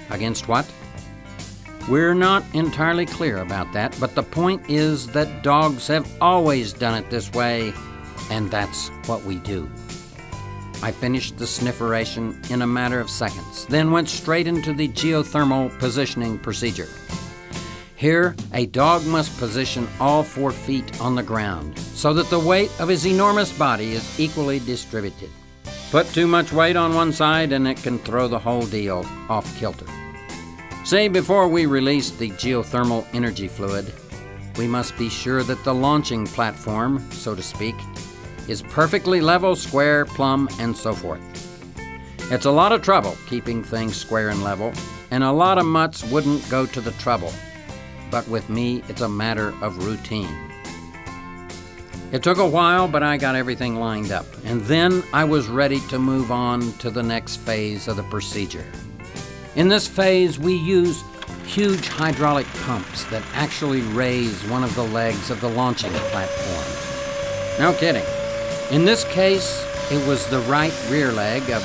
Against what? We're not entirely clear about that, but the point is that dogs have always done it this way, and that's what we do. I finished the snifferation in a matter of seconds, then went straight into the geothermal positioning procedure. Here, a dog must position all 4 feet on the ground so that the weight of his enormous body is equally distributed. Put too much weight on one side and it can throw the whole deal off kilter. See, before we release the geothermal energy fluid, we must be sure that the launching platform, so to speak, is perfectly level, square, plumb, and so forth. It's a lot of trouble keeping things square and level, and a lot of mutts wouldn't go to the trouble. But with me, it's a matter of routine. It took a while, but I got everything lined up, and then I was ready to move on to the next phase of the procedure. In this phase, we use huge hydraulic pumps that actually raise one of the legs of the launching platform. No kidding. In this case, it was the right rear leg of...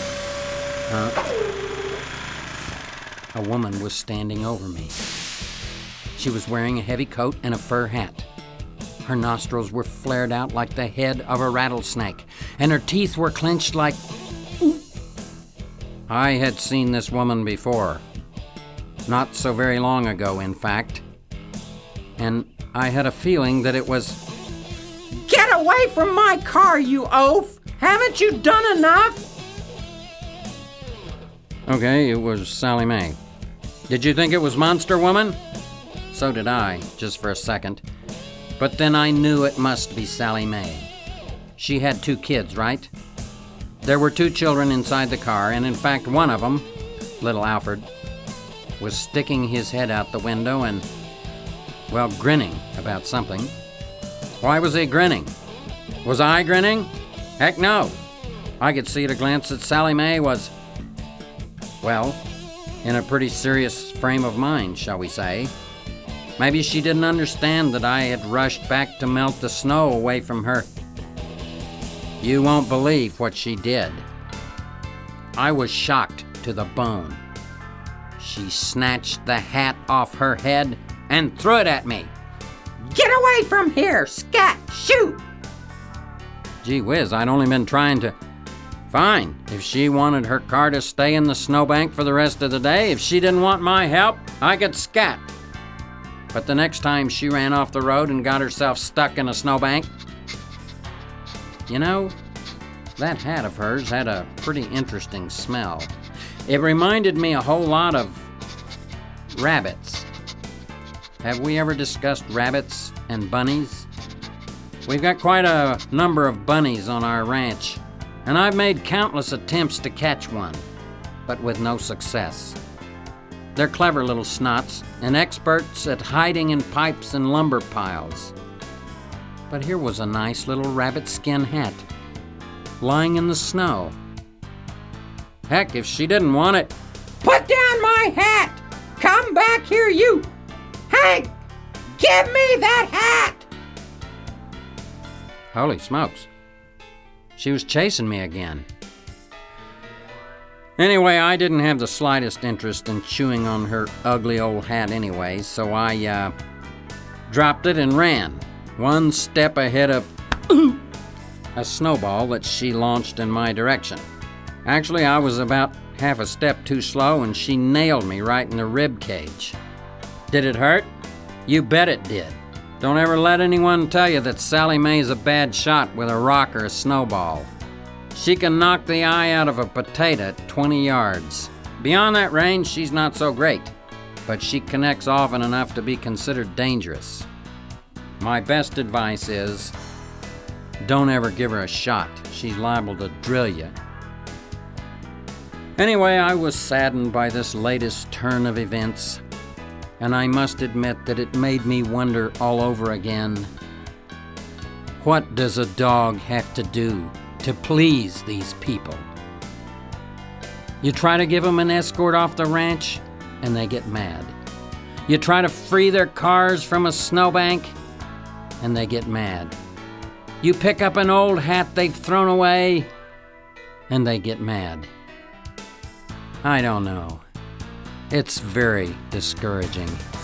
A woman was standing over me. She was wearing a heavy coat and a fur hat. Her nostrils were flared out like the head of a rattlesnake, and her teeth were clenched like... I had seen this woman before. Not so very long ago, in fact. And I had a feeling that it was... Get away from my car, you oaf! Haven't you done enough? Okay, it was Sally Mae. Did you think it was Monster Woman? So did I, just for a second. But then I knew it must be Sally Mae. She had 2 kids, right? There were 2 children inside the car, and in fact one of them, little Alfred, was sticking his head out the window and, well, grinning about something. Why was he grinning? Was I grinning? Heck no. I could see at a glance that Sally Mae was, well, in a pretty serious frame of mind, shall we say. Maybe she didn't understand that I had rushed back to melt the snow away from her. You won't believe what she did. I was shocked to the bone. She snatched the hat off her head and threw it at me. Get away from here! Scat! Shoot! Gee whiz, I'd only been trying to... Fine, if she wanted her car to stay in the snowbank for the rest of the day, if she didn't want my help, I could scat. But the next time she ran off the road and got herself stuck in a snowbank... You know, that hat of hers had a pretty interesting smell. It reminded me a whole lot of rabbits. Have we ever discussed rabbits and bunnies? We've got quite a number of bunnies on our ranch, and I've made countless attempts to catch one, but with no success. They're clever little snots and experts at hiding in pipes and lumber piles. But here was a nice little rabbit skin hat, lying in the snow. Heck, if she didn't want it... Put down my hat! Come back here, you! Hank! Give me that hat! Holy smokes. She was chasing me again. Anyway, I didn't have the slightest interest in chewing on her ugly old hat anyway, so I dropped it and ran, one step ahead of a snowball that she launched in my direction. Actually, I was about half a step too slow, and she nailed me right in the rib cage. Did it hurt? You bet it did. Don't ever let anyone tell you that Sally Mae's a bad shot with a rock or a snowball. She can knock the eye out of a potato at 20 yards. Beyond that range, she's not so great, but she connects often enough to be considered dangerous. My best advice is, don't ever give her a shot. She's liable to drill you. Anyway, I was saddened by this latest turn of events, and I must admit that it made me wonder all over again, what does a dog have to do to please these people? You try to give them an escort off the ranch, and they get mad. You try to free their cars from a snowbank, and they get mad. You pick up an old hat they've thrown away, and they get mad. I don't know. It's very discouraging.